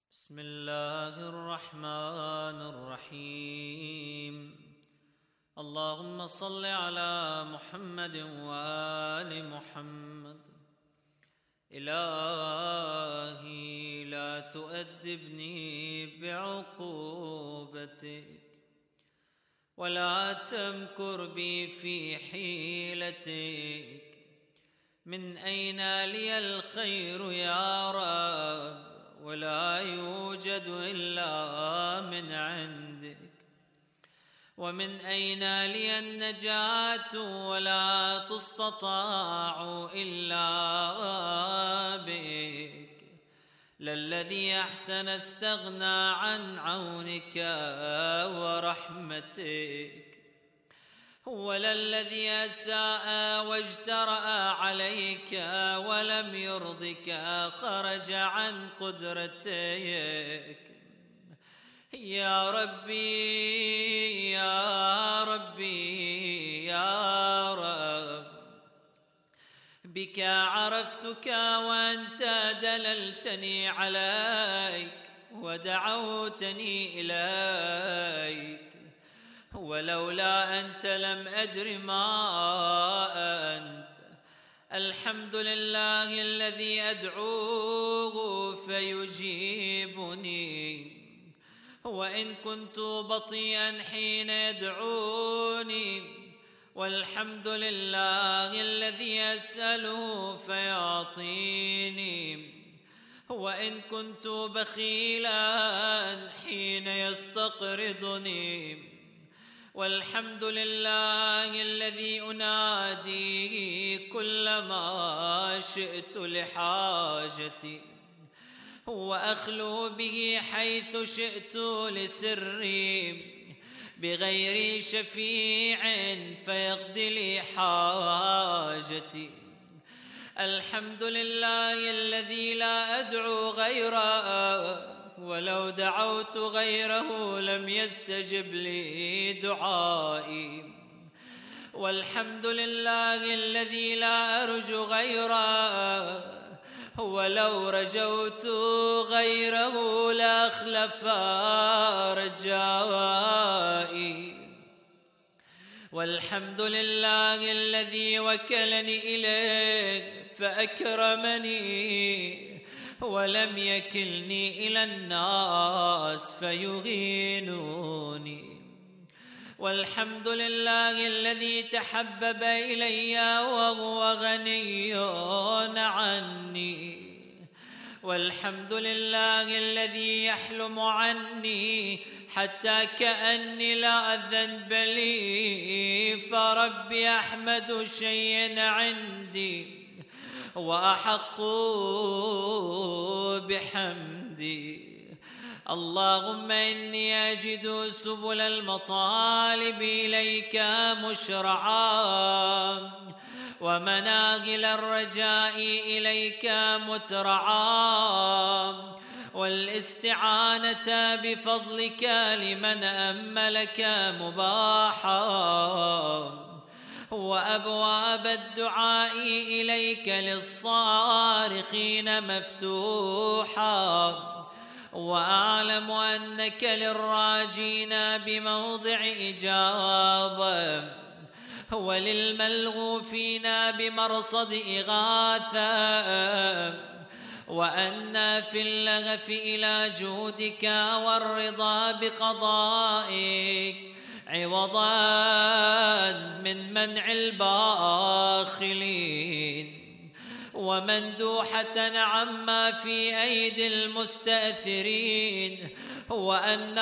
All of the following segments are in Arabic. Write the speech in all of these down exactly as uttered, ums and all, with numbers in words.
بسم الله الرحمن الرحيم. اللهم صل على محمد وآل محمد. إلهي لا تؤدبني بعقوبتك ولا تمكر بي في حيلتك. من أين لي الخير يا رب؟ ولا يوجد إلا من عندك. ومن أين لي النجاة؟ ولا تستطاع إلا بك. للذي أحسن استغنى عن عونك ورحمتك، ولا الذي أساء واجترأ عليك ولم يرضك خرج عن قدرتك. يا ربي يا ربي يا رب، بك عرفتك وأنت دللتني عليك ودعوتني إليك، ولولا أنت لم أدر ما أنت. الحمد لله الذي أدعوه فيجيبني، وإن كنت بطيئا حين يدعوني، والحمد لله الذي أسأله فيعطيني، وإن كنت بخيلا حين يستقرضني، والحمد لله الذي أنادي كلما شئت لحاجتي، وأخلو به حيث شئت لسري، بغير شفيع فيقضي لي حاجتي. الحمد لله الذي لا أدعو غيره، ولو دعوت غيره لم يستجب لي دعائي. والحمد لله الذي لا أرجو غيره، ولو رجوت غيره لأخلف رجائي. والحمد لله الذي وكلني إليه فأكرمني، ولم يكلني إلى الناس فيهينوني. والحمد لله الذي تحبب إلي وهو غني عني. والحمد لله الذي يحلم عني حتى كأني لا ذنب لي، فربي أحمد شيء عندي وأحق بحمدي. اللهم إني أجد سبل المطالب إليك مشرعا، ومناهل الرجاء إليك مترعا، والاستعانة بفضلك لمن أملك مباحا، وأبواب الدعاء إليك للصارخين مفتوحا، وأعلم أنك للراجين بموضع إجابة، وللملغوفين بمرصد إغاثة، وأن في اللغف إلى جودك والرضا بقضائك عوضا من منع الباخلين، ومندوحة عما في أيدي المستأثرين، وأن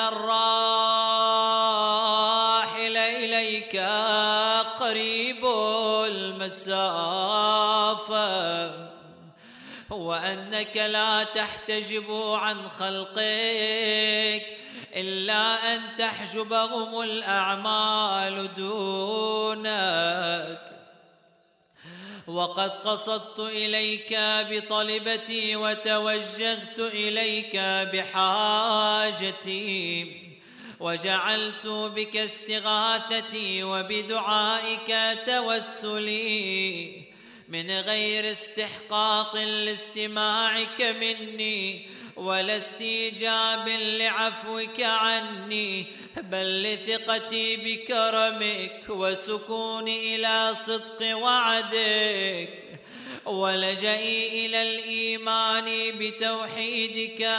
الراحل إليك قريب المسافة، وأنك لا تحتجب عن خلقك إلا أن تحجبهم الأعمال دونك. وقد قصدت إليك بطلبتي وتوجهت إليك بحاجتي، وجعلت بك استغاثتي وبدعائك توسلي، من غير استحقاق لاستماعك مني ولا استيجاب لعفوك عني، بل لثقتي بكرمك وسكوني إلى صدق وعدك، ولجئي إلى الإيمان بتوحيدك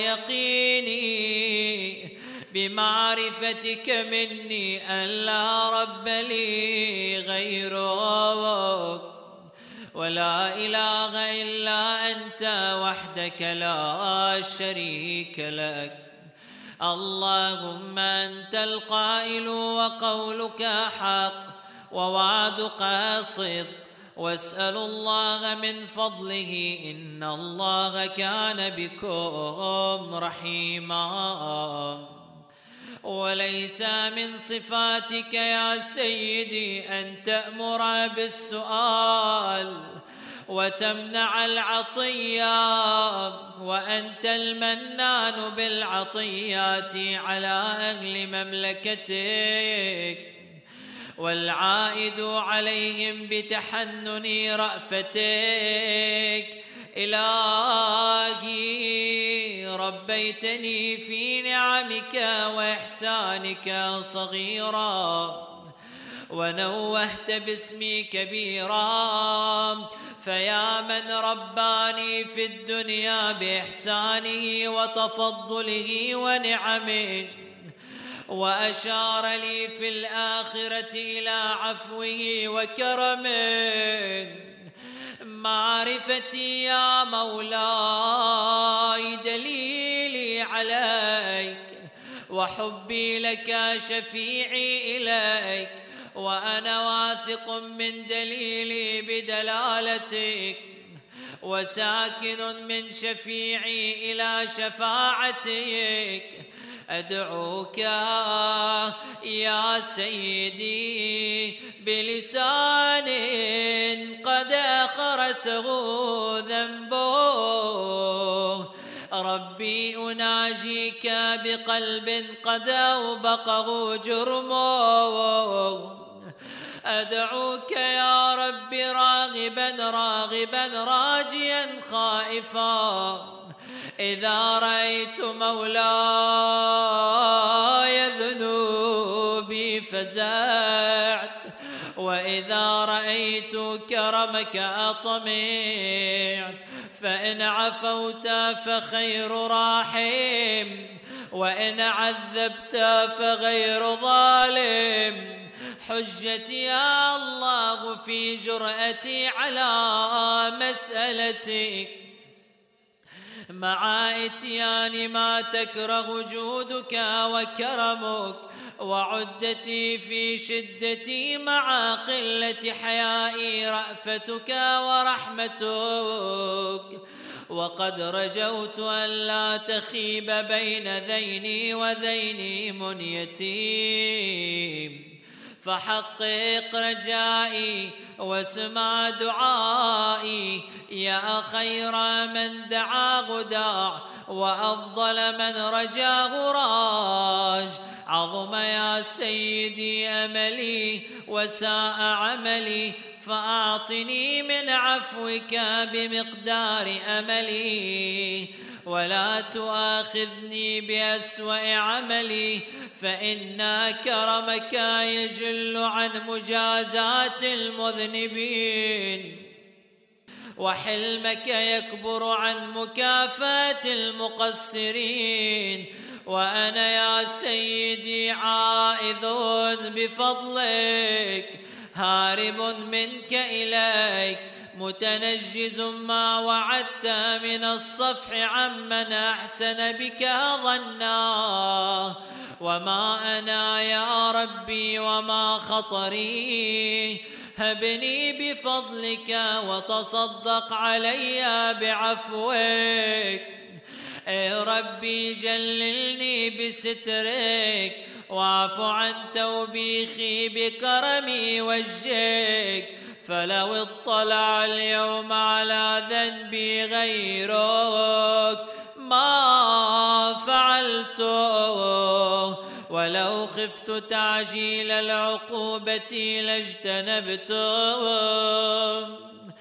ويقيني بمعرفتك مني أن لا رب لي غيرك، ولا إله إلا أنت وحدك لا شريك لك. اللهم أنت القائل وقولك حق ووعدك صدق، واسأل الله من فضله إن الله كان بكم رحيما. وليس من صفاتك يا سيدي أن تأمر بالسؤال وتمنع العطية، وأنت المنان بالعطيات على أهل مملكتك، والعائد عليهم بتحنن رأفتك. إلهي ربيتني في نعمك وإحسانك صغيرا، ونوهت باسمي كبيرا، فيا من رباني في الدنيا بإحسانه وتفضله ونعمه، وأشار لي في الآخرة إلى عفوه وكرمه. معرفتي يا مولاي دليلي عليك، وحبي لك شفيعي إليك، وأنا واثق من دليلي بدلالتك، وساكن من شفيعي إلى شفاعتك. أدعوك يا سيدي بلسان قد أخرسه ذنبه، ربي أناجيك بقلب قد أوبقه جرمه. أدعوك يا رب راغبا راغبا راجيا خائفا، إذا رأيت مولاي ذنوبي فزعت، وإذا رأيت كرمك أطمعت. فإن عفوت فخير راحم، وإن عذبت فغير ظالم. حجتي يا الله في جرأتي على مسألتك، مع إتيان ما تكره جودك وكرمك، وعدتي في شدتي مع قلة حيائي رأفتك ورحمتك. وقد رجوت أن لا تخيب بين ذيني وذين منيتي، فحقق رجائي واسمع دعائي يا خير من دعاه داع، وأفضل من رجاه راج. عظم يا سيدي أملي وساء عملي، فأعطني من عفوك بمقدار أملي، ولا تؤاخذني بأسوأ عملي، فإن كرمك يجل عن مجازات المذنبين، وحلمك يكبر عن مكافاة المقصرين. وأنا يا سيدي عائذ بفضلك، هارب منك إليك، متنجز ما وعدت من الصفح عمن أحسن بك ظنا. وما أنا يا ربي وما خطري، هبني بفضلك وتصدق علي بعفوك. يا ربي جللني بسترك، واعف عن توبيخي بكرمي وجهك. فلو اطلع اليوم على ذنبي غيرك ما فعلته، ولو خفت تعجيل العقوبة لاجتنبته.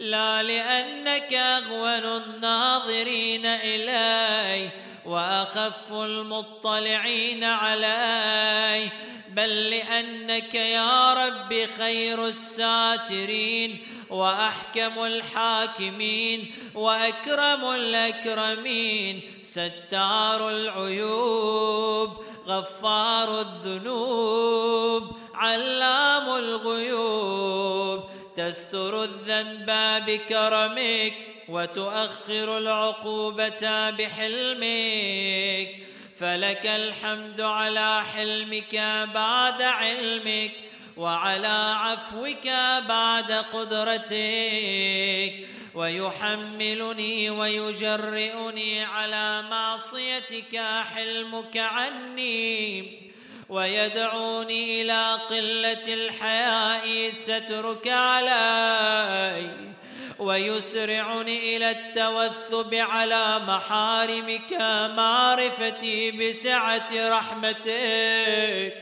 لا لأنك أغون الناظرين إلي وأخف المطلعين علي، بل لأنك يا رب خير الساترين وأحكم الحاكمين وأكرم الأكرمين، ستار العيوب غفار الذنوب علام الغيوب، تستر الذنب بكرمك وتؤخر العقوبة بحلمك، فلك الحمد على حلمك بعد علمك وعلى عفوك بعد قدرتك، ويحملني ويجرئني على معصيتك حلمك عني، ويدعوني إلى قلة الحياء سترك علي، ويسرعني إلى التوثب على محارمك معرفتي بسعة رحمتك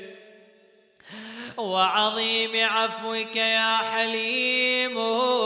وعظيم عفوك يا حليم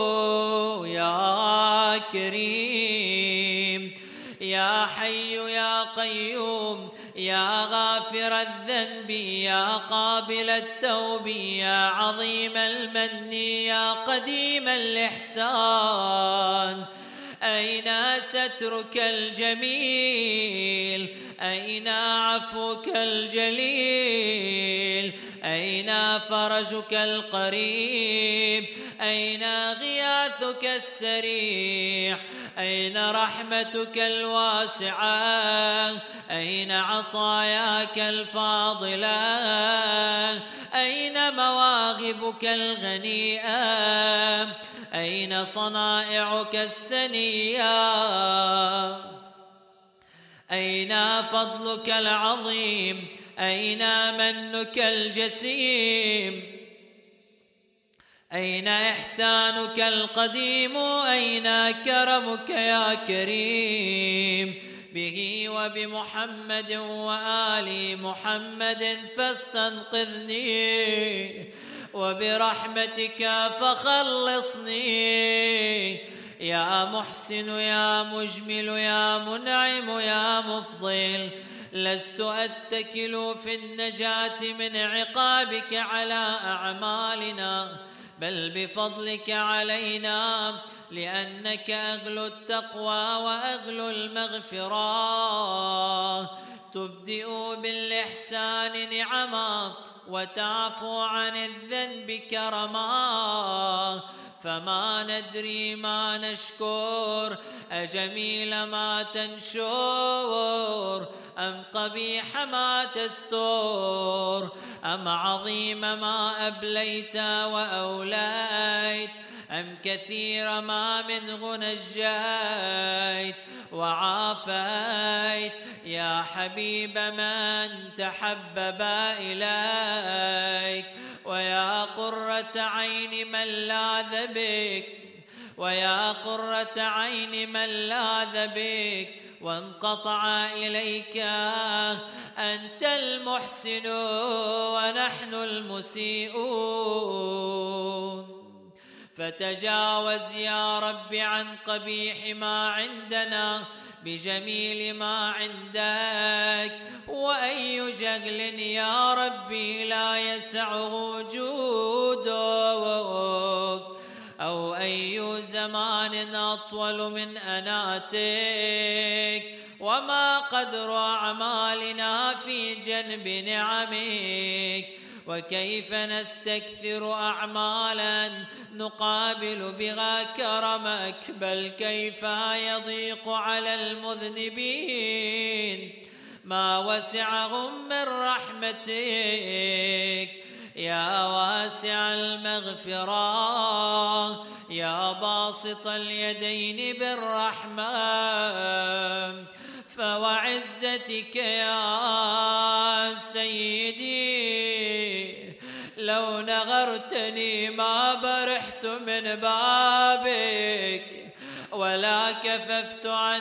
يا كريم يا حي يا قيوم يا غافر الذنب يا قابل التوب يا عظيم المن يا قديم الإحسان. أين سترك الجميل؟ أين عفوك الجليل؟ أين فرجك القريب؟ أين غياثك السريع؟ أين رحمتك الواسعة؟ أين عطاياك الفاضلة؟ أين مواهبك الغنيئة؟ أين صنائعك السنية؟ أين فضلك العظيم؟ أين منك الجسيم؟ أين إحسانك القديم؟ أين كرمك يا كريم؟ به وبمحمد وآل محمد فاستنقذني، وبرحمتك فخلصني، يا محسن يا مجمل يا منعم يا مفضل، لست أتكل في النجاة من عقابك على أعمالنا، بل بفضلك علينا، لأنك أهل التقوى وأهل المغفرة، تبدئ بالإحسان نعما وتعفو عن الذنب كرما، فما ندري ما نشكر، أجميل ما تنشر أم قبيح ما تستر، أم عظيم ما أبليت وأوليت، أم كثير ما منه نجيت وعافيت، يا حبيب من تحبب إليك، ويا قرة عين من لاذ بك، ويا قرة عين من لاذ بك وانقطع إليك، أنت المحسن ونحن المسيئون، فتجاوز يا رب عن قبيح ما عندنا بجميل ما عندك، وأي جهل يا ربي لا يسعه جودك، أو أي زمان أطول من أناتك، وما قدر أعمالنا في جنب نعمك، وكيف نستكثر أعمالا نقابل بها كرمك، بل كيف يضيق على المذنبين ما وسعهم من رحمتك، يا واسع المغفرة يا باسط اليدين بالرحمة، فوعزتك يا سيدي لو نغرتني ما برحت من بابك، ولا كففت عن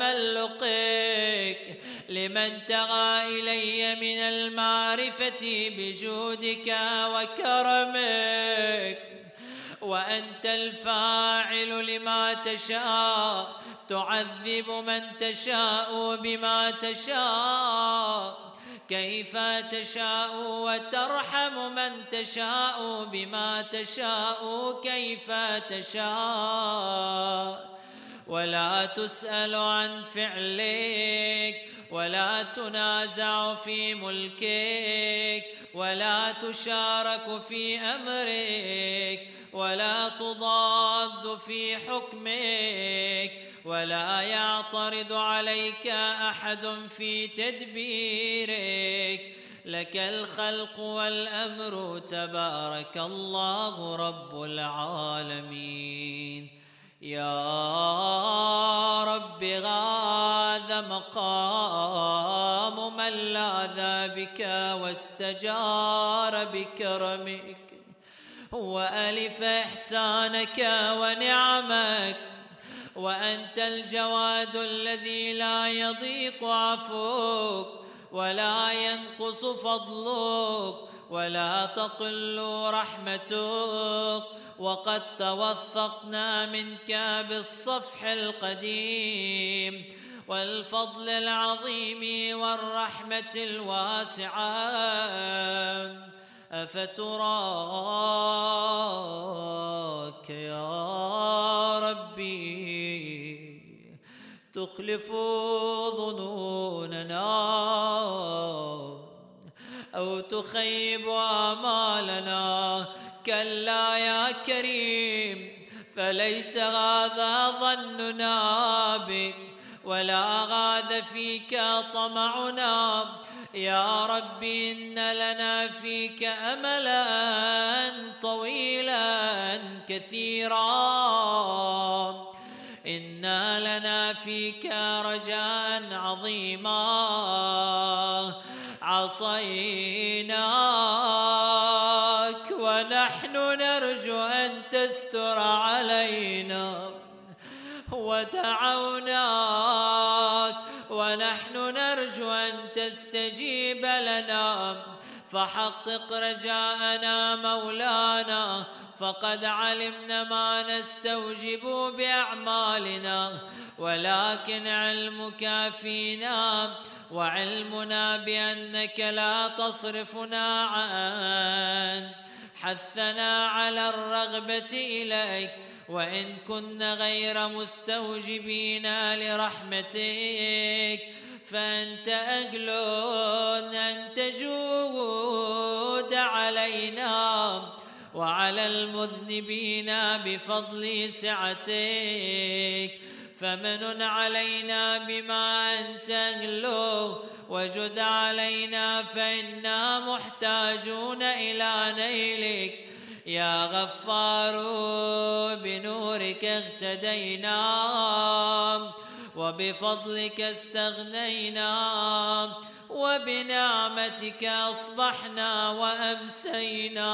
تملقك لمن تغى إلي من المعرفة بجودك وكرمك، وأنت الفاعل لما تشاء، تعذب من تشاء بما تشاء كيف تشاء، وترحم من تشاء بما تشاء كيف تشاء. ولا تسأل عن فعلك، ولا تنازع في ملكك، ولا تشارك في أمرك، ولا تضاد في حكمك، ولا يعترض عليك أحد في تدبيرك. لك الخلق والأمر، تبارك الله رب العالمين. يا رب غاذ مقام من لاذ بك واستجار بكرمك، وألف إحسانك ونعمك، وأنت الجواد الذي لا يضيق عفوك ولا ينقص فضلك ولا تقل رحمتك. وقد توثقنا منك بالصفح القديم والفضل العظيم والرحمة الواسعة، أفتراك يا ربي تخلف ظنوننا أو تخيب آمالنا؟ كلا يا كريم، فليس هذا ظننا بك ولا غاذ فيك طمعنا. يا رب إن لنا فيك أملا طويلا كثيرا، إنا لنا فيك رجاء عظيما. عصيناك ونحن نرجو أن تستر علينا، ودعوناك ونحن نرجو أن تستجيب لنا، فحقق رجاءنا مولانا. فقد علمنا ما نستوجب بأعمالنا، ولكن علمك فينا وعلمنا بأنك لا تصرفنا عن حثنا على الرغبة إليك، وإن كنا غير مستوجبين لرحمتك فأنت أهل أن تجود علينا وعلى المذنبين بفضل سعتك. فمن علينا بما أنت أهله، وجد علينا فإنا محتاجون إلى نيلك. يا غفار بنورك اهتدينا، وبفضلك استغنينا، وبنعمتك أصبحنا وأمسينا.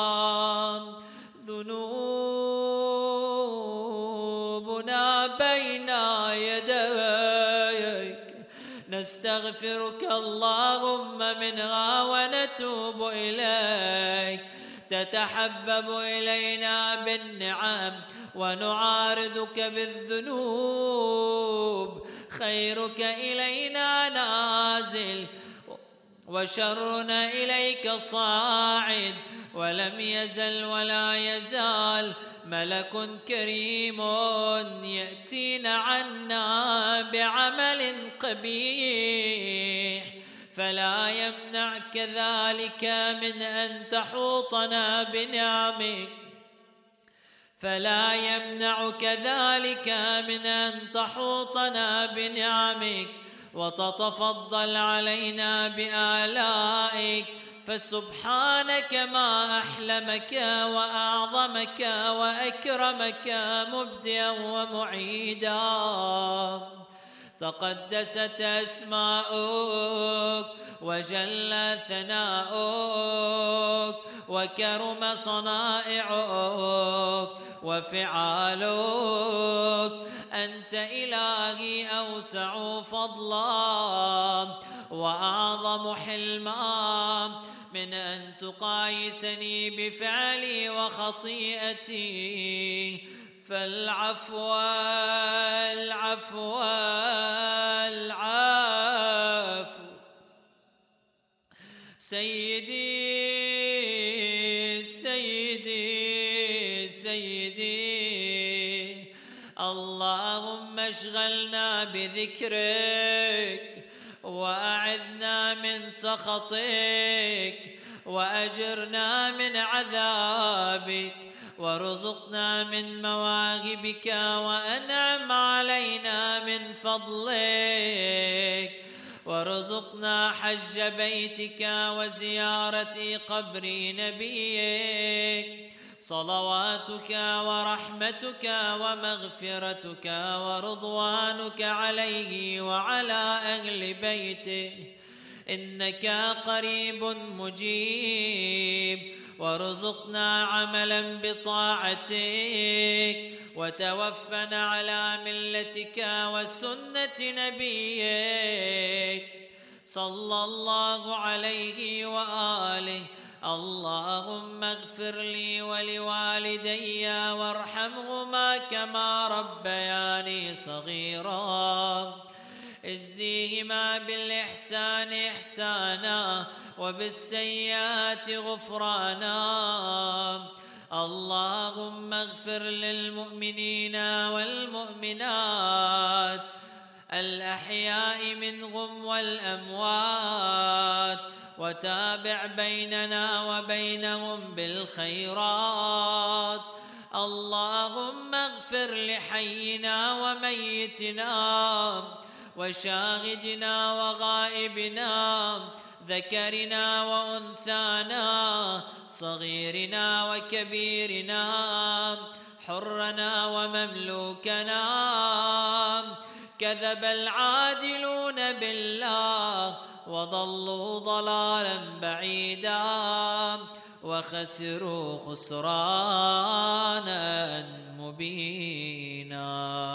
ذنوبنا بين يديك نستغفرك اللهم منها ونتوب إليك. تتحبب إلينا بالنعم ونعارضك بالذنوب. خيرك إلينا نازل وشرنا إليك صاعد، ولم يزل ولا يزال ملك كريم يأتينا عنا بعمل قبيح، فلا يمنعك ذلك من أن تحوطنا بنعمك فلا يمنعك ذلك من أن تحوطنا بنعمك وتتفضل علينا بآلائك. فسبحانك ما أحلمك وأعظمك وأكرمك مبدئا ومعيدا. تقدست أسماؤك وجل ثناؤك وكرم صنائعك وفعالك. أنت إلهي أوسع فضلا وأعظم حلما، من أن تقايسني بفعلي وخطيئتي، فالعفو العفو العفو. سيدي سيدي سيدي، اللهم اشغلنا بذكرك وأعذنا من سخطك وأجرنا من عذابك وارزقنا من مواهبك وأنعم علينا من فضلك وارزقنا حج بيتك وزيارة قبر نبيك. صلواتك ورحمتك ومغفرتك ورضوانك عليه وعلى أهل بيته، إنك قريب مجيب. وارزقنا عملا بطاعتك وتوفنا على ملتك وسنة نبيك صلى الله عليه وآله. اللهم اغفر لي ولوالدي وارحمهما كما ربياني صغيرا. اجزيهما بالإحسان إحسانا وبالسيئات غفرانا. اللهم اغفر للمؤمنين والمؤمنات الأحياء منهم والأموات، وتابع بيننا وبينهم بالخيرات. اللهم اغفر لحينا وميتنا وشاهدنا وغائبنا، ذكرنا وأنثانا، صغيرنا وكبيرنا، حرنا ومملوكنا. كذب العادلون بالله وضلوا ضلالا بعيدا وخسروا خسرانا مبينا.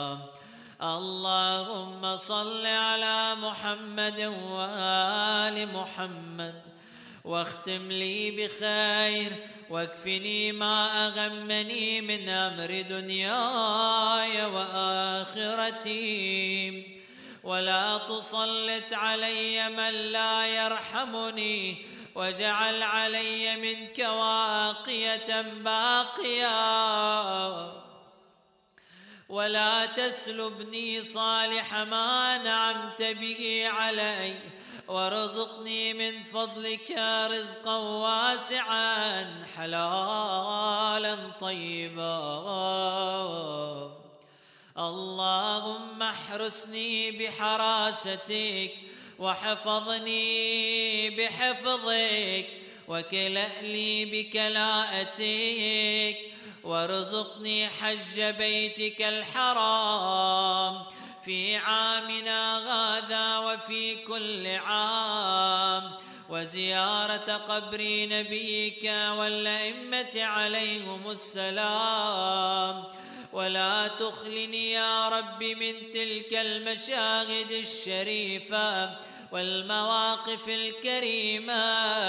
اللهم صل على محمد وآل محمد، واختم لي بخير، واكفني ما أغمني من أمر دنياي وآخرتي، ولا تسلط علي من لا يرحمني، واجعل علي منك واقية باقية، ولا تسلبني صالح ما نعمت به علي، وارزقني من فضلك رزقا واسعا حلالا طيبا. اللهم احرسني بحراستك، وحفظني بحفظك، وكلأ لي بكلاءتك، وارزقني حج بيتك الحرام في عامنا هذا وفي كل عام، وزيارة قبر نبيك والأئمة عليهم السلام. ولا تخلني يا رب من تلك المشاهد الشريفة والمواقف الكريمة.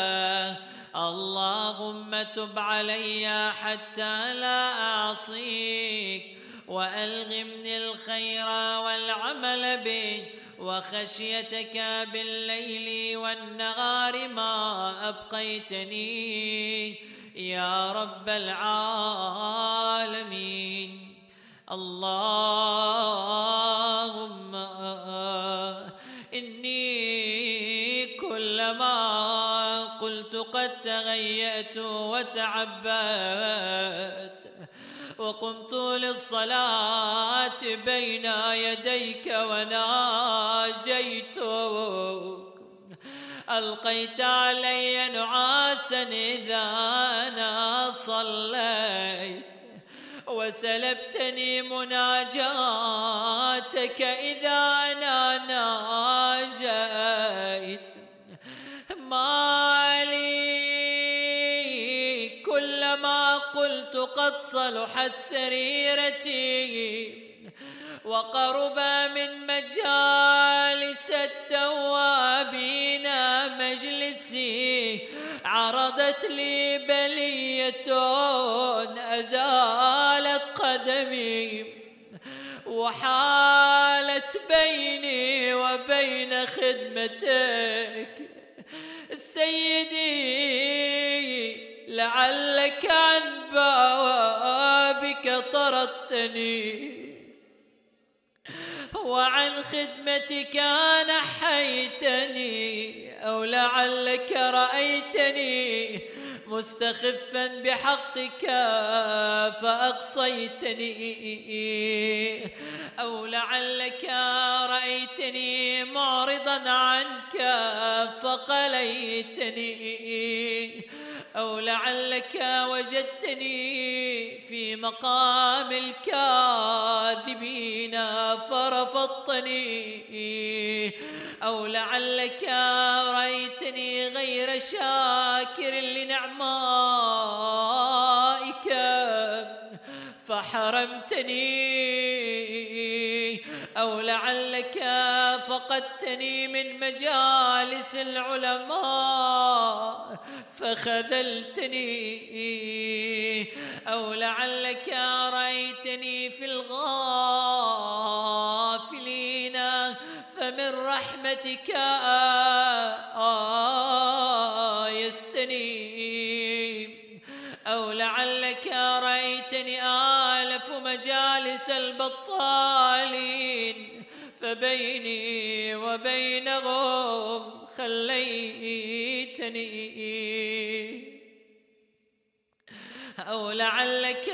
اللهم تب علي حتى لا أعصيك، وألغمني الخير والعمل به وخشيتك بالليل والنهار ما أبقيتني يا رب العالمين. اللهم إني كلما قلت قد تغيأت وتعبأت وقمت للصلاة بين يديك وناجيتك، ألقيت علي نعاسا إذا أنا صليت، وسلبتني مناجاتك إذا أنا ناجيت. ما لي كلما قلت قد صلحت سريرتي وقرب من مجالس التوابين مجلسي، مجلسي عرضت لي بلية أزالت قدمي، وحالت بيني وبين خدمتك سيدي، لعلك عن بابك طردتني وعن خدمتك نحيتني، أو لعلك رأيتني مستخفا بحقك فأقصيتني، أو لعلك رأيتني معرضا عنك فقليتني، أو لعلك وجدتني في مقام الكاذبين فرفضتني، أو لعلك رأيتني غير شاكر لنعمائك فحرمتني، أو لعلك فقدتني من مجالس العلماء فخذلتني، أو لعلك رأيتني في الغافلين فمن رحمتك آيستني، أو لعلك رأيتني آلف مجالس البطالين فبيني وبينهم خليتني، أو لعلك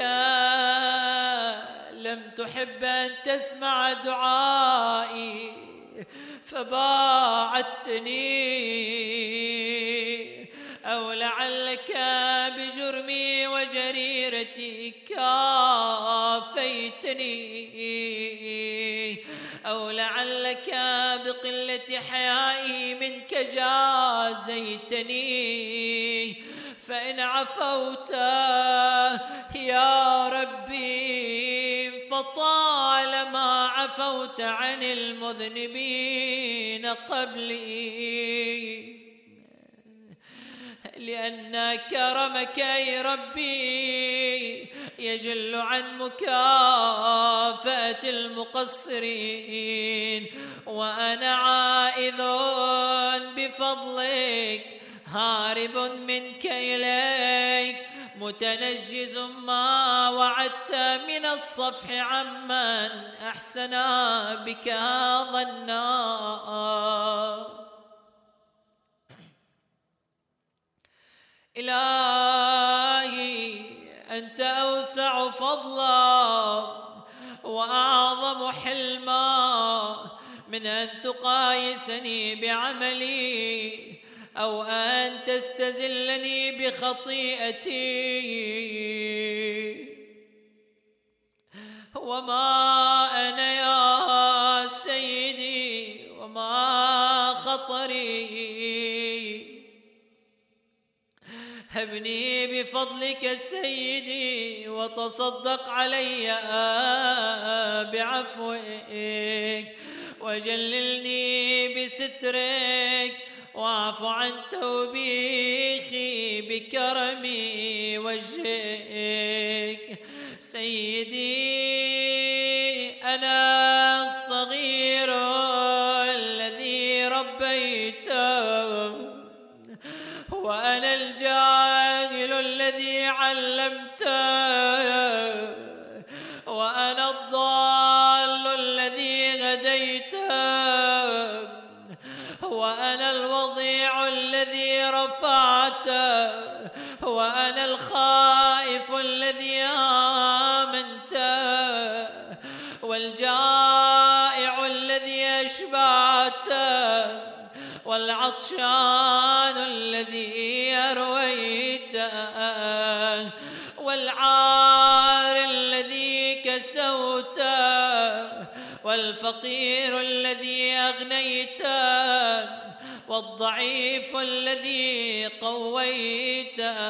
لم تحب أن تسمع دعائي فباعدتني، أو لعلك بجرمي وجريرتي كافيتني، أو لعلك بقلة حيائي منك جازيتني، فإن عفوت يا ربي فطالما عفوت عن المذنبين قبلي، لأن كرمك أي ربي يجل عن مكافأة المقصرين، وأنا عائذ بفضلك هارب منك إليك متنجز ما وعدت من الصفح عمن أحسن بك ظنا. إلهي أنت أوسع فضلا وأعظم حلما من أن تقايسني بعملي أو أن تستزلني بخطيئتي، وما أنا يا سيدي وما خطري، هبني بفضلك سيدي وتصدق علي بعفوك، وجللني بسترك، واعف عن توبيخي بكرمي وجهك. سيدي أنا الصغير الذي ربيته، وأنا الجاهل الذي علمته، وأنا الضال الذي هديته، وأنا الوضيع الذي رفعته، وأنا الخائف الذي آمنته، والجائع الذي أشبعته، والعطشان الذي أرويته، والعار الذي كسوته، والفقير الذي أغنيته، والضعيف الذي قويته،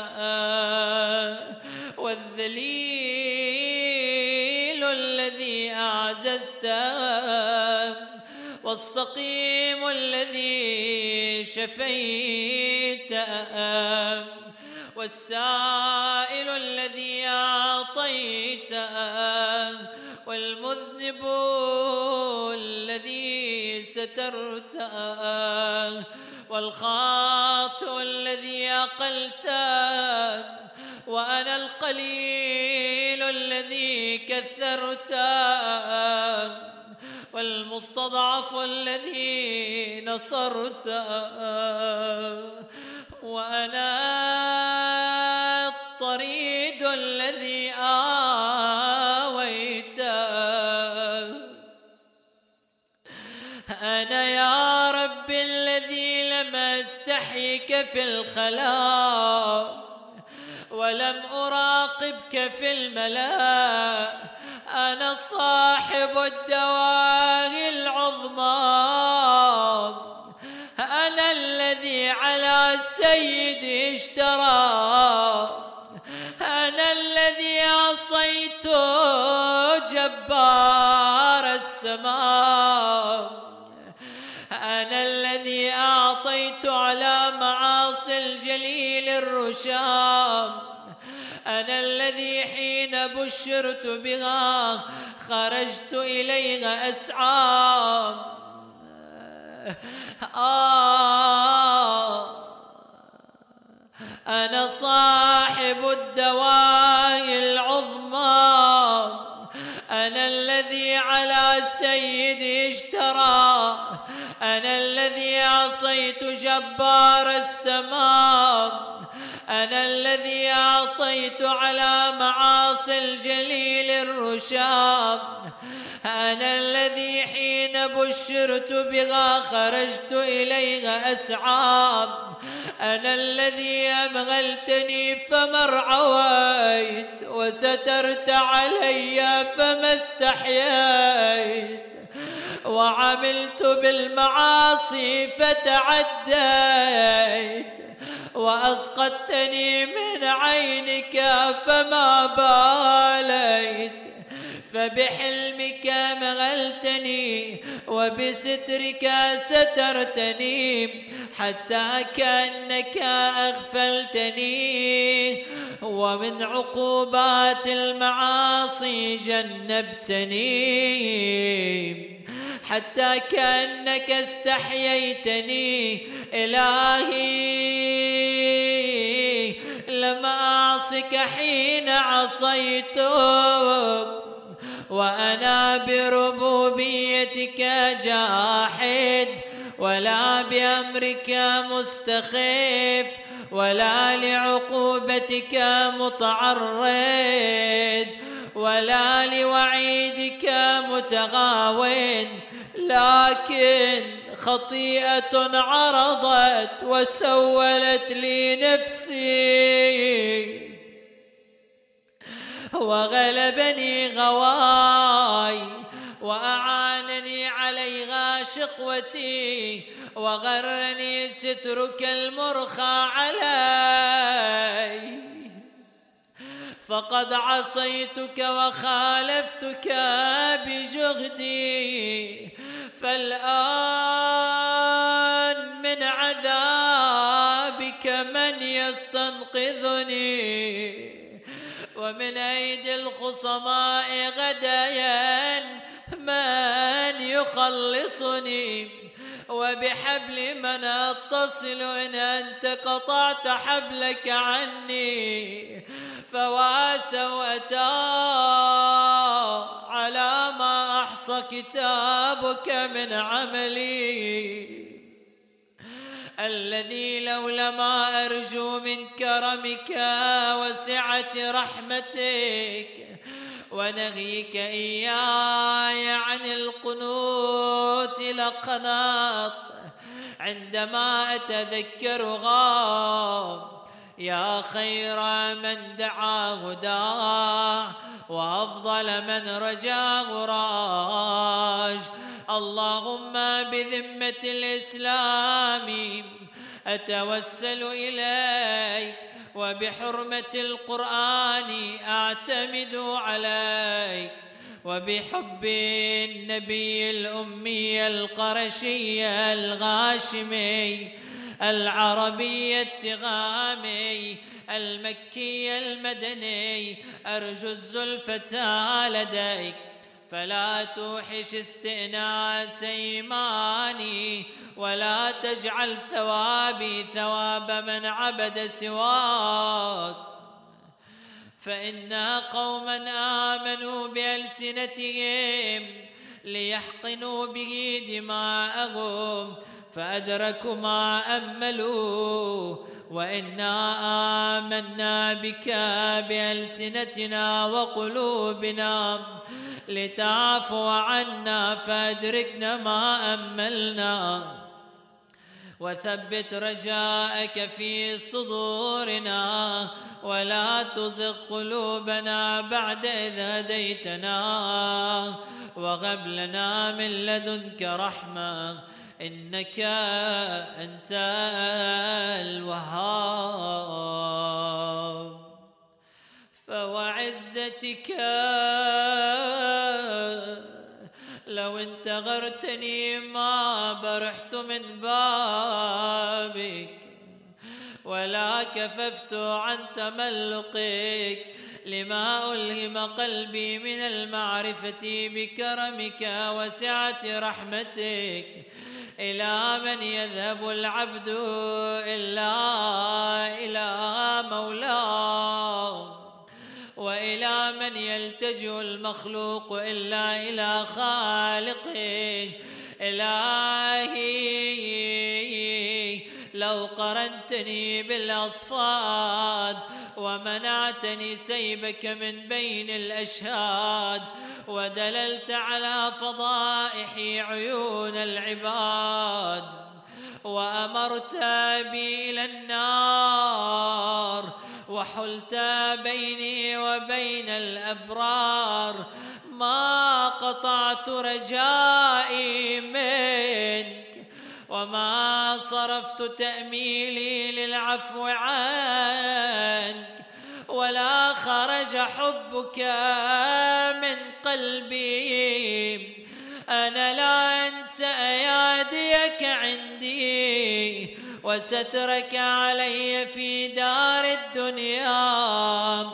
والذليل الذي أعززته، والسقيم الذي الذي شفيت والسائل الذي أعطيت والمذنب الذي سترت والخاطئ الذي أقلت وأنا القليل الذي كثرت والمستضعف الذي نصرت وأنا الطريد الذي آويت. أنا يا رب الذي لم أستحيك في الخلاء ولم أراقبك في الملاء. أنا صاحب الدواء العظمى، أنا الذي على السيد اشترى، أنا الذي عصيت جبار السماء، أنا الذي أعطيت على معاصي الجليل الرشام، أنا الذي حين بشرت بها خرجت إليها أسعى. آه أنا صاحب الدواء العظمى، أنا الذي على السيد اشترى، أنا الذي عصيت جبار السماء، أنا الذي أعطيت على معاصي الجليل الرشام، أنا الذي حين بشرت بها خرجت إليها أسعى، أنا الذي أمغلتني فما ارعويت وسترت علي فما استحييت وعملت بالمعاصي فتعديت وأسقطتني من عينك فما باليت فبحلمك مغلتني وبسترك سترتني حتى كأنك أغفلتني ومن عقوبات المعاصي جنبتني حتى كأنك استحييتني. إلهي لم أعصك حين عصيتك وأنا بربوبيتك جاحد ولا بأمرك مستخف ولا لعقوبتك متعرض ولا لوعيدك متغاون، لكن خطيئة عرضت وسولت لي نفسي وغلبني غواي وأعانني عليها شقوتي وغرني سترك المرخى علي، فقد عصيتك وخالفتك بجهدي، فالآن من عذابك من يستنقذني ومن أيدي الخصماء غدايا من يخلصني وبحبل من أتصل إن أنت قطعت حبلك عني، فواسوأتا على ما أحصى كتابك من عملي الذي لولا ما أرجو من كرمك وسعة رحمتك ونهيك إياي عن القنوت لقناط عندما أتذكرها. يا خير من دعا هداه وأفضل من رجاه راج، اللهم بذمة الإسلام أتوسل إليك وبحرمة القرآن أعتمد عليك وبحب النبي الأمي القرشي الغاشمي العربي التغامي المكي المدني، أرجو الزلفة لديك فلا توحش استئناس إيماني، ولا تجعل ثوابي ثواب من عبد سواك. فإنا قوما آمنوا بألسنتهم ليحقنوا به دماءهم، فأدركوا ما أملوا، وإنا آمنا بك بألسنتنا وقلوبنا لتعفو عنا، فأدركنا ما أملنا، وثبت رجاءك في صدورنا، ولا تزغ قلوبنا بعد إذ هديتنا، وهب لنا من لدنك رحمة إنك أنت الوهاب. فوعزتك لو انتظرتني ما برحت من بابك، ولا كففت عن تملقك، لما ألهم قلبي من المعرفة بكرمك وسعة رحمتك. إلى من يذهب العبد إلا إلى مولاه، وإلى من يلتجئ المخلوق إلا إلى خالقه. إلهي لو قرنتني بالأصفاد ومنعتني سيبك من بين الأشهاد، ودللت على فضائح عيون العباد، وأمرت بي إلى النار، وحلت بيني وبين الأبرار، ما قطعت رجائي منك، وما صرفت تأميلي للعفو عنك، ولا خرج حبك من قلبي. أنا لا أنسى أياديك عندي، وسترك علي في دار الدنيا.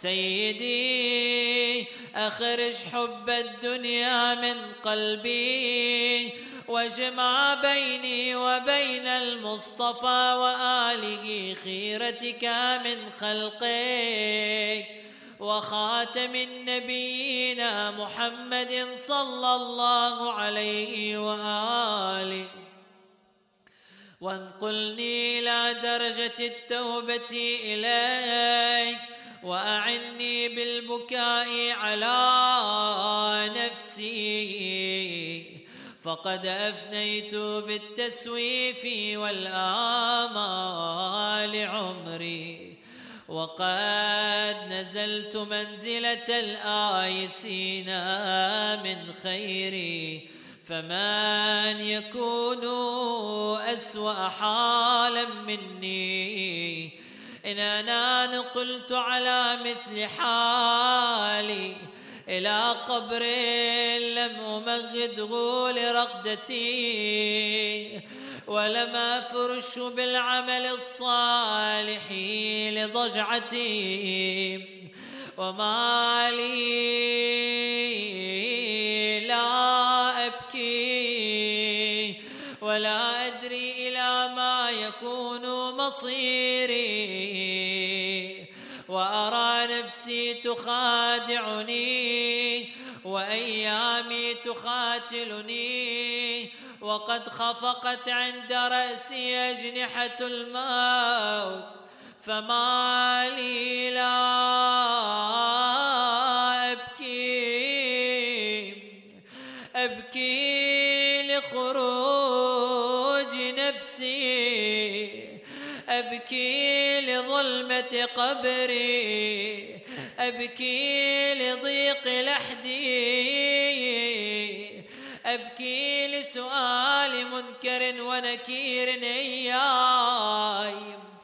سيدي أخرج حب الدنيا من قلبي، واجمع بيني وبين المصطفى وآله خيرتك من خلقك، وخاتم النبيين محمد صلى الله عليه وآله، وانقلني إلى درجة التوبة إليك، وأعني بالبكاء على نفسي، فقد أفنيت بالتسويف والآمال عمري، وقد نزلت منزلة الآيسين من خيري. فمن يكون أسوأ حالا مني إن أنا نقلت على مثل حالي إلى قبر لم أمغده لرقدتي، ولم أفرش بالعمل الصالح لضجعتي، وما لي لا أبكي ولا أدري إلى ما يكون مصيري، وأرى نفسي تخادعني وأيامي تخاتلني، وقد خفقت عند رأسي أجنحة الموت، فما لي لا أبكي أبكي لخروج نفسي، أبكي لظلمة قبري، أبكي لضيق لحدي، أبكي لسؤال منكر ونكير إياي،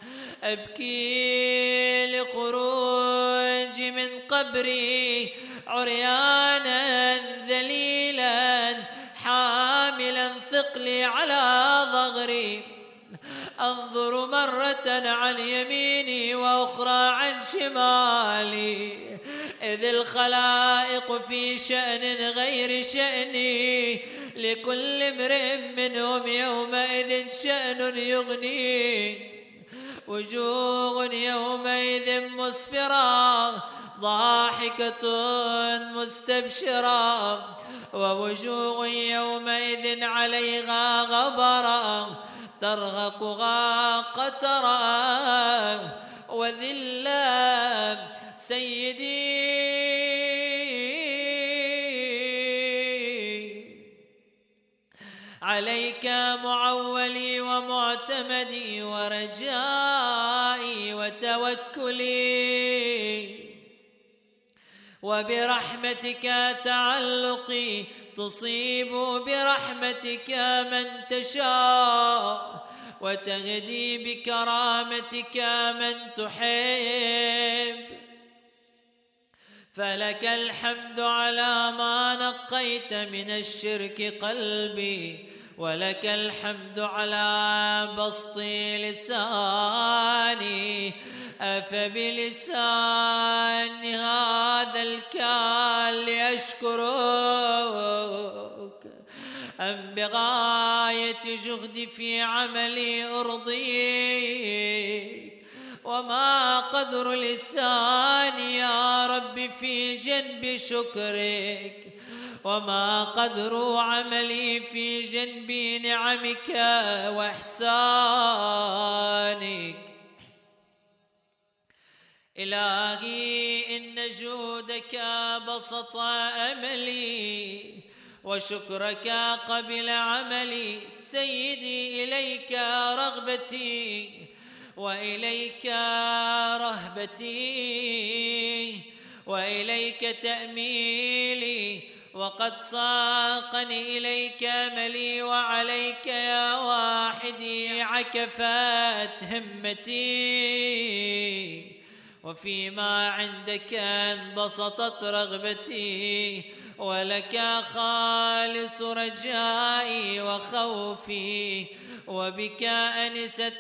أبكي لخروج من قبري عريانا ذليلا حاملا ثقلي على ظهري، أنظر مرة عن يميني وأخرى عن شمالي، إذ الخلائق في شأن غير شأني، لكل امرئ منهم يومئذ شأن يغنيه. وجوه يومئذ مسفرة ضاحكة مستبشرة، ووجوه يومئذ عليها غبرة ترهقها قترة وذلة. سيدي عليك معولي ومعتمدي ورجائي وتوكلي، وبرحمتك تعلقي تصيب برحمتك من تشاء، وتهدي بكرامتك من تحب. فلك الحمد على ما نقيت من الشرك قلبي، ولك الحمد على بسط لساني. أفبلسان هذا الكال أشكرك، أم بغاية جهدي في عملي أرضيك؟ وما قدر لساني يا رب في جنب شكرك، وما قدر عملي في جنب نعمك وإحسانك. إلهي إن جودك بسط أملي، وشكرك قبل عملي. سيدي إليك رغبتي وإليك رهبتي وإليك تأميلي، وقد ساقني إليك أملي، وعليك يا واحدي عكفت همتي، وفيما عندك انبسطت رغبتي، ولك خالص رجائي وخوفي، وبك أنست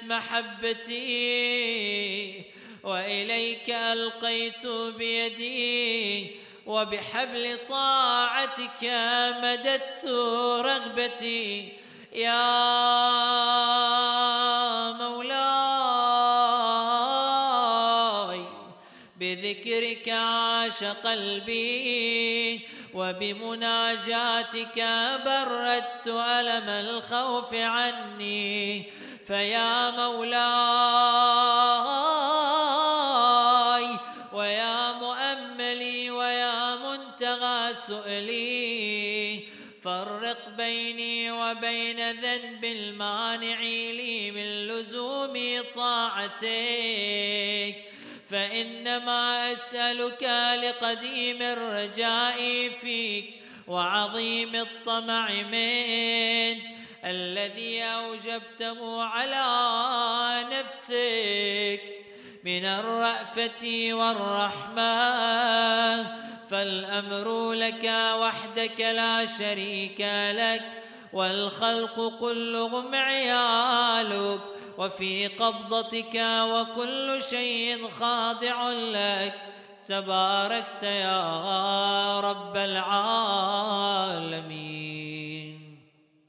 محبتي، وإليك ألقيت بيدي، وبحبل طاعتك مددت رغبتي. يا مولاي بذكرك عاش قلبي، وبمناجاتك بردت ألم الخوف عني. فيا مولاي ويا مؤملي ويا منتهى سؤلي، فرق بيني وبين ذنب المانع لي من لزوم طاعتك، فإنما أسألك لقديم الرجاء فيك وعظيم الطمع منك، الذي أوجبته على نفسك من الرأفة والرحمة. فالأمر لك وحدك لا شريك لك، والخلق كلهم عيالك، وفي قبضتك وكل شيء خاضع لك. تباركت يا رب العالمين.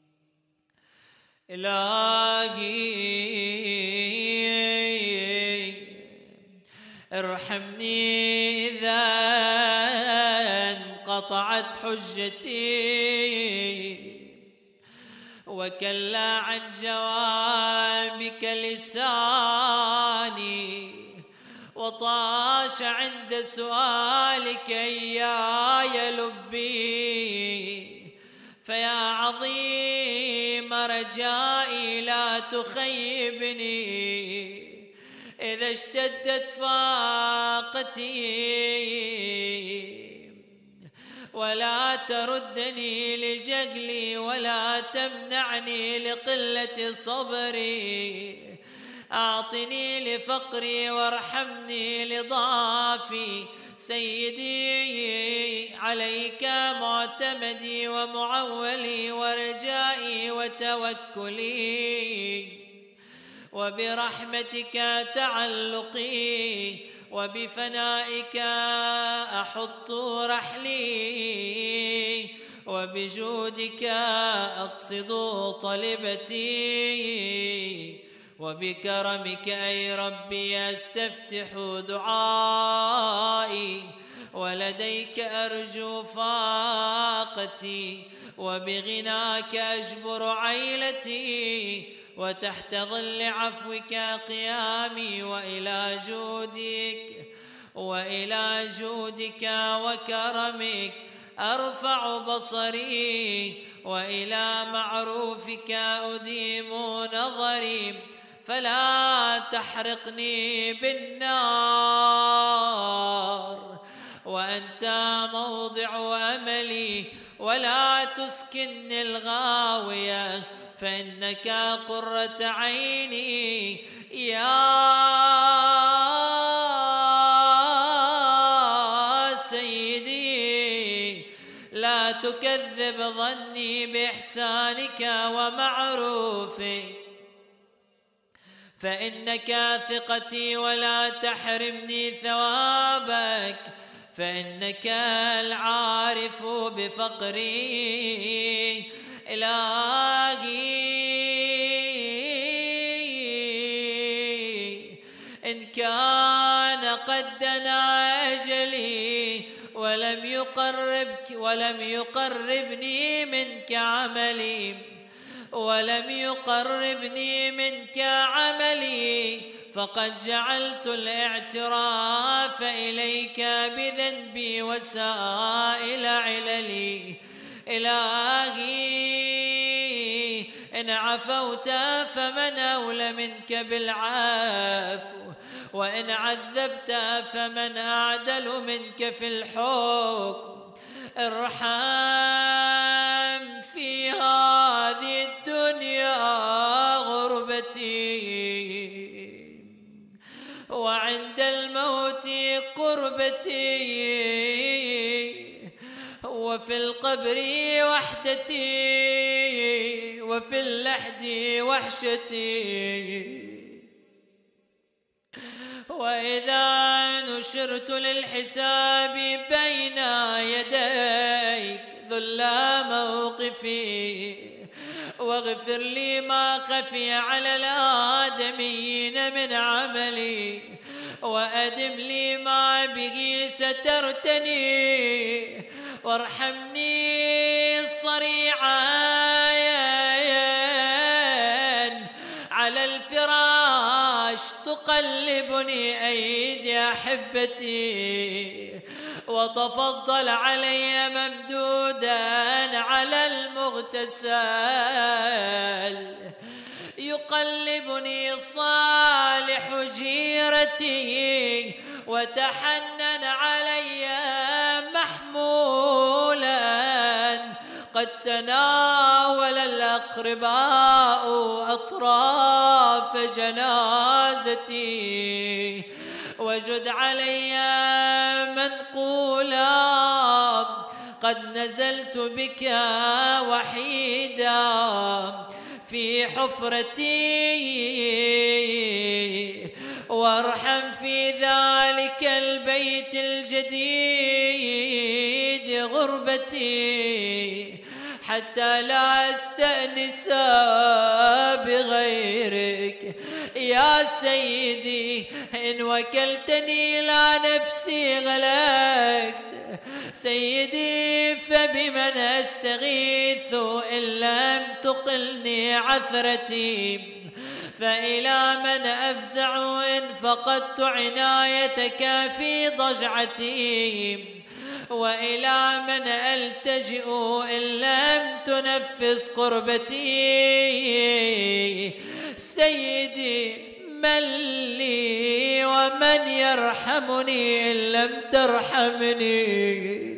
إلهي ارحمني إذا انقطعت حجتي، وكلا عن جوابك لساني، وطاش عند سؤالك إياي لبي. فيا عظيم رجائي لا تخيبني إذا اشتدت فاقتي، ولا تردني لجهلي ولا تمنعني لقلة صبري. أعطني لفقري وارحمني لضعفي. سيدي عليك معتمدي ومعولي ورجائي وتوكلي، وبرحمتك تعلقي، وبفنائك أحط رحلي، وبجودك أقصد طلبتي، وبكرمك أي ربي أستفتح دعائي، ولديك أرجو فاقتي، وبغناك أجبر عيلتي، وتحت ظل عفوك قيامي، وإلى جودك وإلى جودك وكرمك أرفع بصري، وإلى معروفك أديم نظري، فلا تحرقني بالنار وأنت موضع أملي، ولا تسكنني الغاوية فإنك قرة عيني يا سيدي. لا تكذب ظني بإحسانك ومعروفك، فإنك ثقتي، ولا تحرمني ثوابك، فإنك العارف بفقري إلهي. إن كان قد دنا أجلي ولم يقربك ولم يقربني منك عملي ولم يقربني منك عملي، فقد جعلت الاعتراف إليك بذنبي وسائل عللي. إلهي إن عفوت فمن أولى منك بالعفو، وإن عذبت فمن أعدل منك في الحكم. ارحم في هذه الدنيا غربتي، وعند الموت قربتي، وفي القبر وحدتي، وفي اللحد وحشتي. وإذا نشرت للحساب بين يديك ذل موقفي، واغفر لي ما خفي على الآدميين من عملي، وأدم لي ما به سترتني، وارحمني صريعا على الفراش تقلبني أيدي أحبتي، وتفضل علي ممدودا على المغتسل، يقلبني صالح جيرتي، وتحنن علي محمولا قد تناول الأقرباء أطراف جنازتي، وجد علي منقولا قد نزلت بك وحيدا في حفرتي، وارحم في ذلك البيت الجديد غربتي، حتى لا أستأنس بغيرك. يا سيدي إن وكلتني إلى نفسي غلقت، سيدي فبمن أستغيث إن لم تقلني عثرتي، فإلى من أفزع إن فقدت عنايتك في ضجعتي، وإلى من ألتجئ إن لم تنفس قربتي. سيدي من لي ومن يرحمني إن لم ترحمني،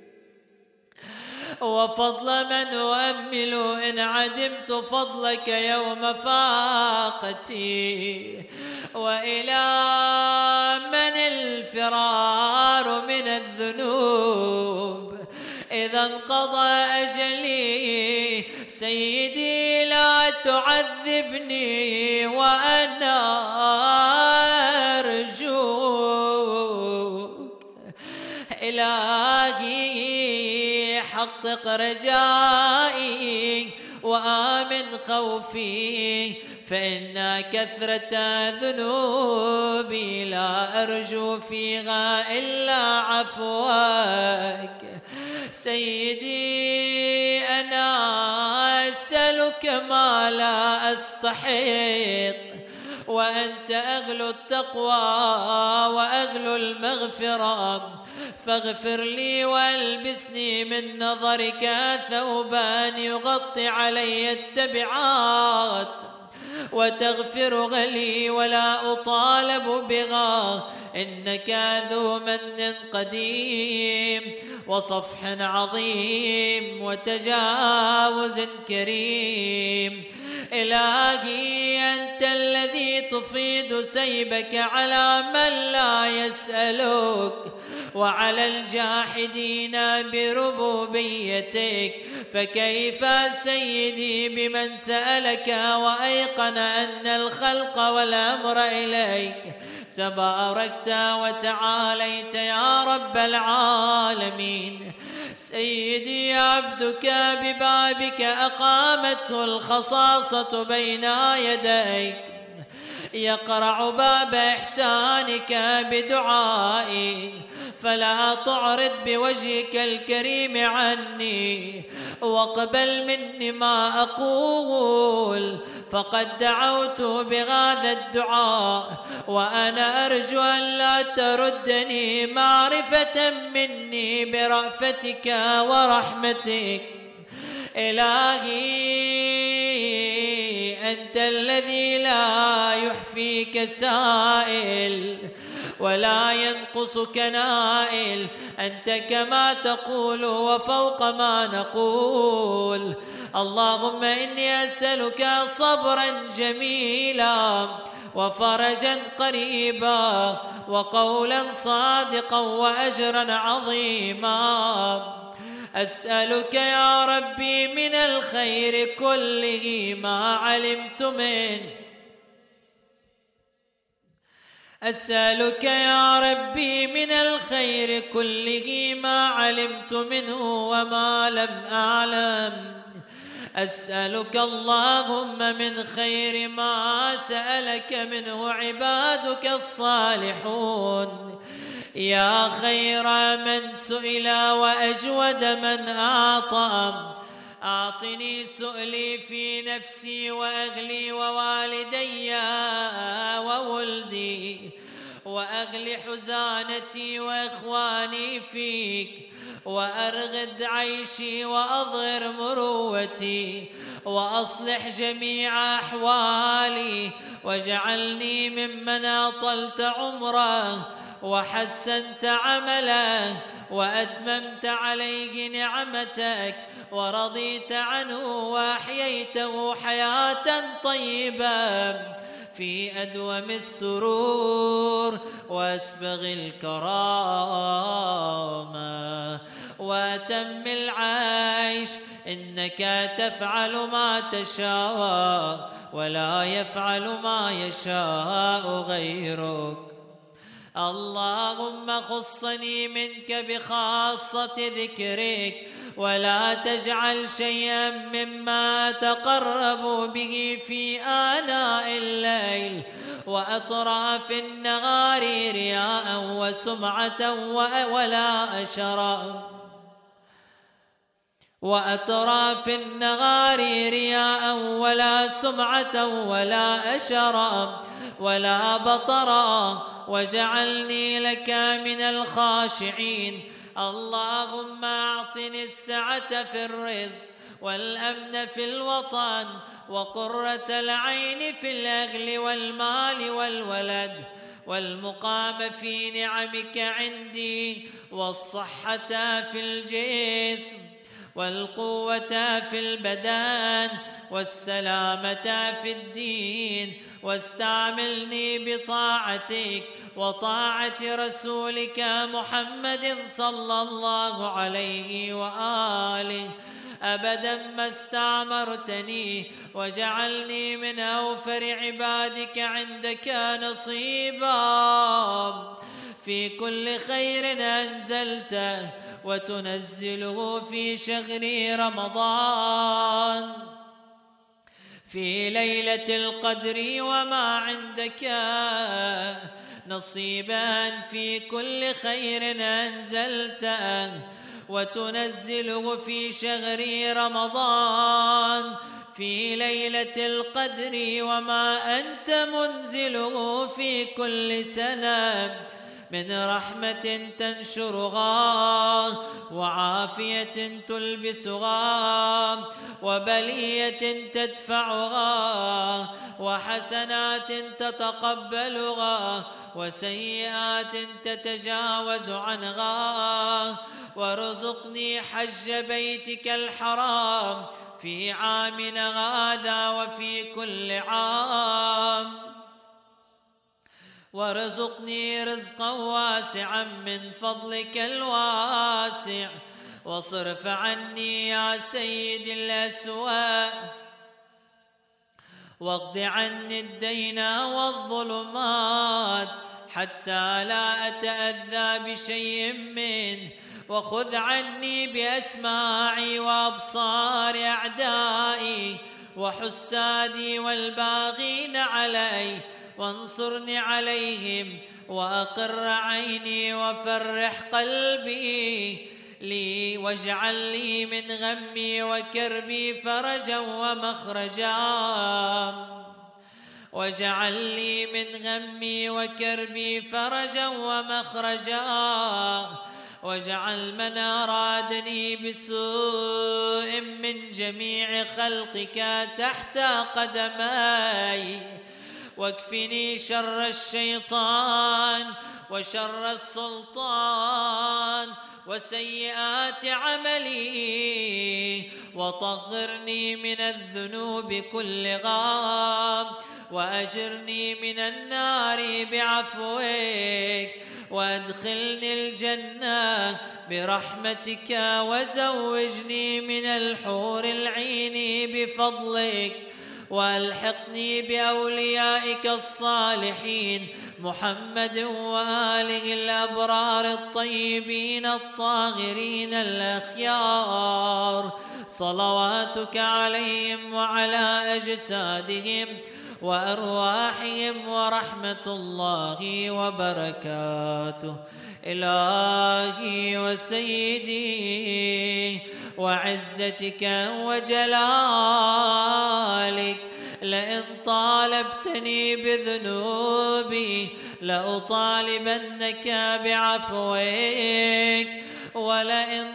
وفضل من أؤمل إن عدمت فضلك يوم فاقتي، وإلى من الفرار من الذنوب إذا انقضى أجلي. سيدي لا تعذبني وأنا حقق رجائي وآمن خوفي، فإن كثرة ذنوبي لا أرجو فيها إلا عفوك. سيدي أنا أسألك ما لا أستحق، وأنت أغلو التقوى وأغلو المغفرة، فاغفر لي والبسني من نظرك ثوبا يغطي علي التبعات، وتغفر لي ولا أطالب بها، إنك ذو من قديم وصفح عظيم وتجاوز كريم. إلهي أنت الذي تفيض سيبك على من لا يسألك وعلى الجاحدين بربوبيتك، فكيف سيدي بمن سألك وأيقن أن الخلق والأمر إليك؟ تباركت وتعاليت يا رب العالمين. سيدي عبدك ببابك أقامته الخصاصة بين يديك، يقرع باب إحسانك بدعائي، فلا تعرض بوجهك الكريم عني، واقبل مني ما أقول، فقد دعوت بهذا الدعاء وأنا أرجو أن لا تردني معرفة مني برأفتك ورحمتك. إلهي أنت الذي لا يحفيك سائل ولا ينقصك نائل، أنت كما تقول وفوق ما نقول. اللهم إني أسألك صبرا جميلا وفرجا قريبا وقولا صادقا وأجرا عظيما. أسألك يا ربي من الخير كله ما علمت منه، أسألك يا ربي من الخير كله ما علمت منه وما لم أعلم. أسألك اللهم من خير ما سألك منه عبادك الصالحون، يا خير من سئل وأجود من أعطى. أعطني سؤلي في نفسي وأغلي ووالدي وولدي، وأغلي حزانتي وإخواني فيك، وأرغد عيشي وأظهر مروتي، وأصلح جميع أحوالي، واجعلني ممن أطلت عمره وحسنت عمله وأتممت عليه نعمتك ورضيت عنه وأحييته حياة طيبة في أدوم السرور وأسبغ الكرامة وأتم العيش، إنك تفعل ما تشاء ولا يفعل ما يشاء غيرك. اللهم خصني منك بخاصة ذكرك، ولا تجعل شيئا مما أتقرب به في آناء الليل وأطراف النهار رياء وسمعة ولا أشرا وأطراف النهار رياء ولا سمعة ولا أشرا ولا بطرا، واجعلني لك من الخاشعين. اللهم أعطني السعة في الرزق والأمن في الوطن وقرة العين في الأهل والمال والولد، والمقام في نعمك عندي، والصحة في الجسم والقوة في البدن والسلامة في الدين، واستعملني بطاعتك وطاعة رسولك محمد صلى الله عليه وآله أبدا ما استعمرتني، وجعلني من أوفر عبادك عندك نصيبا في كل خير أنزلته وتنزله في شهر رمضان في ليلة القدر، وما عندك نصيبا في كل خير أنزلته، وتنزله في شهر رمضان في ليلة القدر، وما أنت منزله في كل سنة من رحمة تنشرها، وعافية تلبسها، وبلية تدفعها، وحسنات تتقبلها، وسيئات تتجاوز عنها. وارزقني حج بيتك الحرام في عامنا هذا وفي كل عام، وارزقني رزقا واسعا من فضلك الواسع، واصرف عني يا سيد الأسواء، واقض عني الدين والظلمات حتى لا أتأذى بشيء منه، وخذ عني بأسماعي وأبصار أعدائي وحسادي والباغين علي، وانصرني عليهم، وأقر عيني وفرح قلبي لي، واجعل لي من غمي وكربي فرجا ومخرجا، واجعل لي من غمي وكربي فرجا ومخرجا، واجعل من أرادني بسوء من جميع خلقك تحت قدمي، واكفني شر الشيطان وشر السلطان وسيئات عملي، وطهرني من الذنوب كلها، وأجرني من النار بعفوك، وأدخلني الجنة برحمتك، وزوجني من الحور العين بفضلك، وألحقني بأوليائك الصالحين محمد وآله الأبرار الطيبين الطاهرين الأخيار، صلواتك عليهم وعلى أجسادهم وأرواحهم ورحمة الله وبركاته. إلهي وسيدي وعزتك وجلالك، لئن طالبتني بذنوبي لأطالبنك بعفوك، ولئن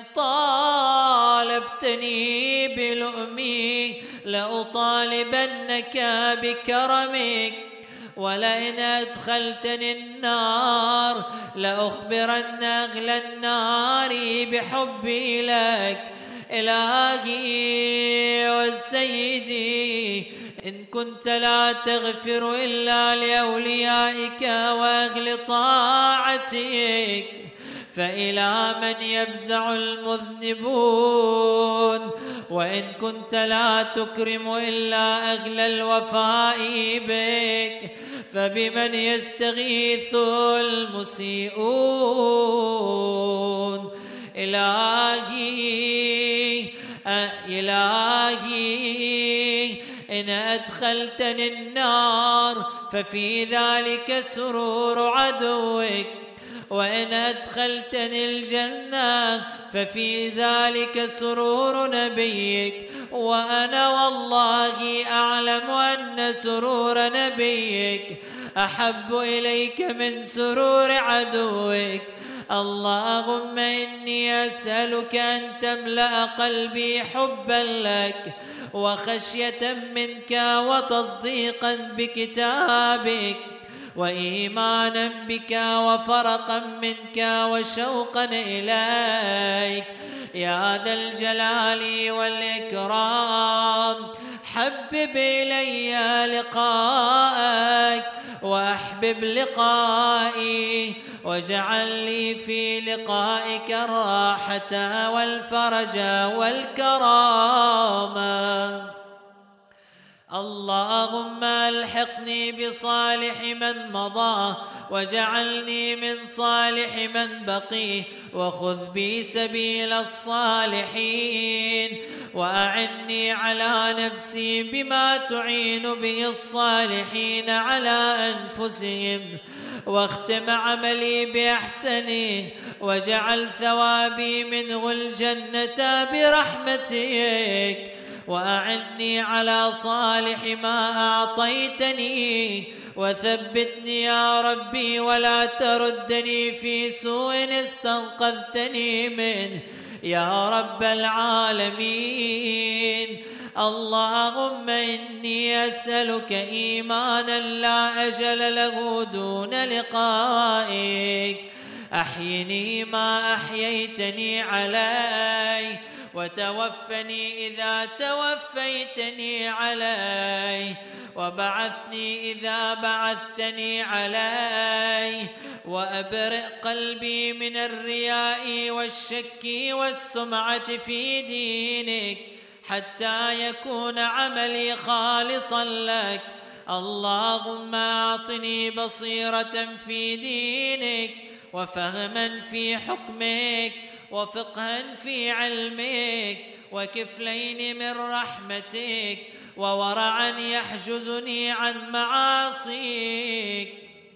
طالبتني بلؤمي لأطالبنك بكرمك، ولئن أدخلتني النار لأخبرن أهل النار بحبي لك. إلهي وسيدي، إن كنت لا تغفر إلا لأوليائك وأهل طاعتك، فإلى من يفزع المذنبون؟ وإن كنت لا تكرم إلا أهل الوفاء بك، فبمن يستغيث المسيئون؟ إلهي إلهي إن أدخلتني النار ففي ذلك سرور عدوك، وإن أدخلتني الجنة ففي ذلك سرور نبيك، وأنا والله أعلم أن سرور نبيك أحب إليك من سرور عدوك. اللهم إني أسألك أن تملأ قلبي حبا لك وخشية منك وتصديقا بكتابك وإيمانا بك وفرقا منك وشوقا إليك يا ذا الجلال والإكرام. حبب إلي لقاءك وأحبب لقائي، واجعل لي في لقائك الراحة والفرج والكرامة. اللهم الحقني بصالح من مضى واجعلني من صالح من بقي، وخذ بي سبيل الصالحين، وأعني على نفسي بما تعين به الصالحين على أنفسهم، واختم عملي بأحسنه، واجعل ثوابي منه الجنة برحمتك، وأعني على صالح ما أعطيتني، وثبتني يا ربي ولا تردني في سوء استنقذتني منه يا رب العالمين. اللهم إني أسألك إيمانا لا أجل له دون لقائك، أحيني ما أحييتني عليه، وتوفني إذا توفيتني عليه، وبعثني إذا بعثتني عليه، وأبرئ قلبي من الرياء والشك والسمعة في دينك، حتى يكون عملي خالصا لك. اللهم أعطني بصيرة في دينك، وفهما في حكمك، وفقها في علمك، وكفلين من رحمتك، وورعا يحجزني عن معاصيك،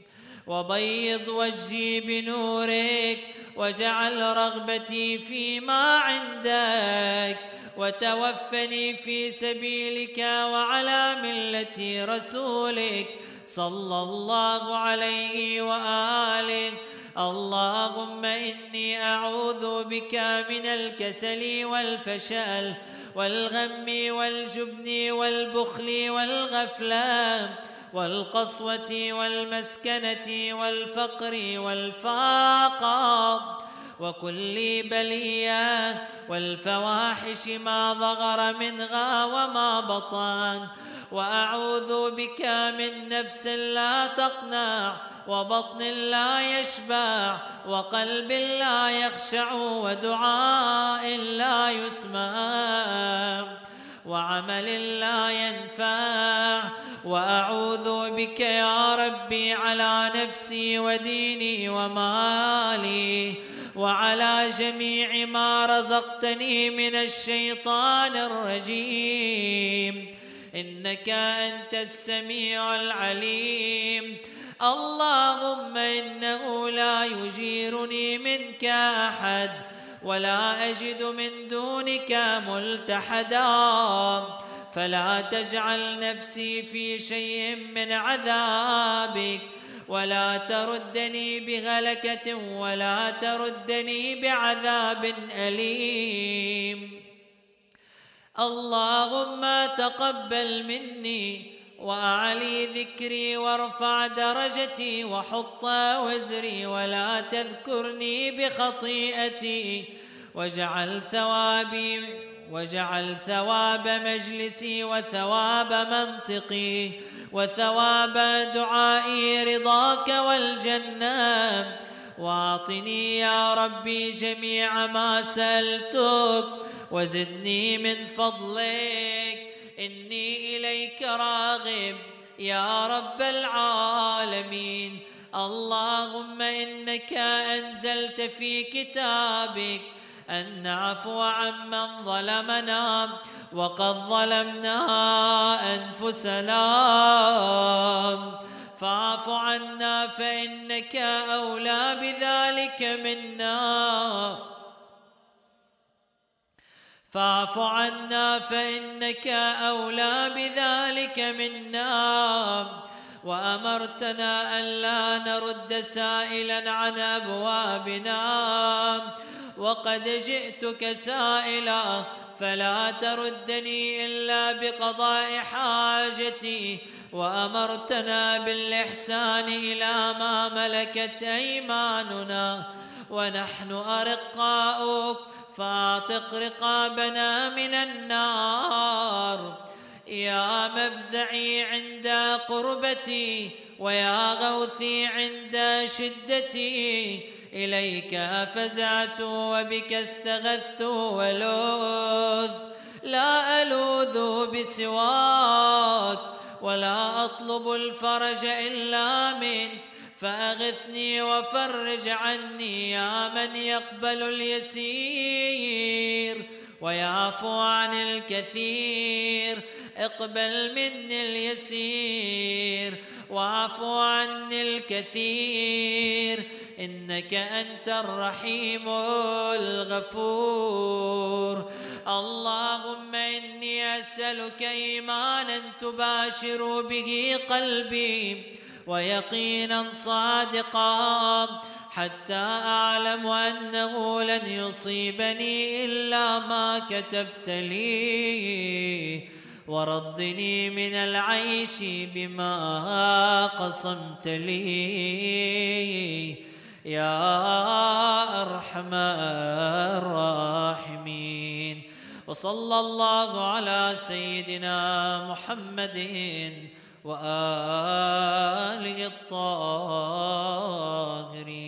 وبيض وجهي بنورك، واجعل رغبتي فيما عندك، وتوفني في سبيلك وعلى ملة رسولك صلى الله عليه وآله. اللهم إني أعوذ بك من الكسل والفشل والغم والجبن والبخل والغفلة والقسوة والمسكنة والفقر والفاقة وكل بلية والفواحش ما ظهر منها وما بطن. وأعوذ بك من نفس لا تقنع، وبطن لا يشبع، وقلب لا يخشع، ودعاء لا يسمع، وعمل لا ينفع. وأعوذ بك يا ربي على نفسي وديني ومالي وعلى جميع ما رزقتني من الشيطان الرجيم، إنك أنت السميع العليم. اللهم إنه لا يجيرني منك أحد، ولا أجد من دونك ملتحدا، فلا تجعل نفسي في شيء من عذابك، ولا تردني بهلكة، ولا تردني بعذاب أليم. اللهم تقبل مني وأعلي ذكري وارفع درجتي وحط وزري، ولا تذكرني بخطيئتي، واجعل ثوابي واجعل ثواب مجلسي وثواب منطقي وثواب دعائي رضاك والجنة. واعطني يا ربي جميع ما سألتك، وزدني من فضلك، إني إليك راغب يا رب العالمين. اللهم إنك أنزلت في كتابك أن نعفو عمن ظلمنا، وقد ظلمنا أنفسنا، فاعف عنا فإنك أولى بذلك منا فاعف عنا فإنك أولى بذلك منا. وأمرتنا أن لا نرد سائلا عن أبوابنا، وقد جئتك سائلا فلا تردني إلا بقضاء حاجتي. وأمرتنا بالإحسان إلى ما ملكت أيماننا، ونحن أرقاؤك فاعتق رقابنا من النار. يا مفزعي عند قربتي، ويا غوثي عند شدتي، إليك فزعت وبك استغثت ولوذ. لا ألوذ بسواك ولا أطلب الفرج إلا منك، فأغثني وفرج عني يا من يقبل اليسير ويعفو عن الكثير. اقبل مني اليسير واعفو عني الكثير، إنك أنت الرحيم الغفور. اللهم إني أسألك إيمانا تباشر به قلبي ويقينا صادقا، حتى أعلم أنه لن يصيبني إلا ما كتبت لي، وردني من العيش بما قسمت لي يا أرحم الراحمين. وصلى الله على سيدنا محمد وآله الطاهرين.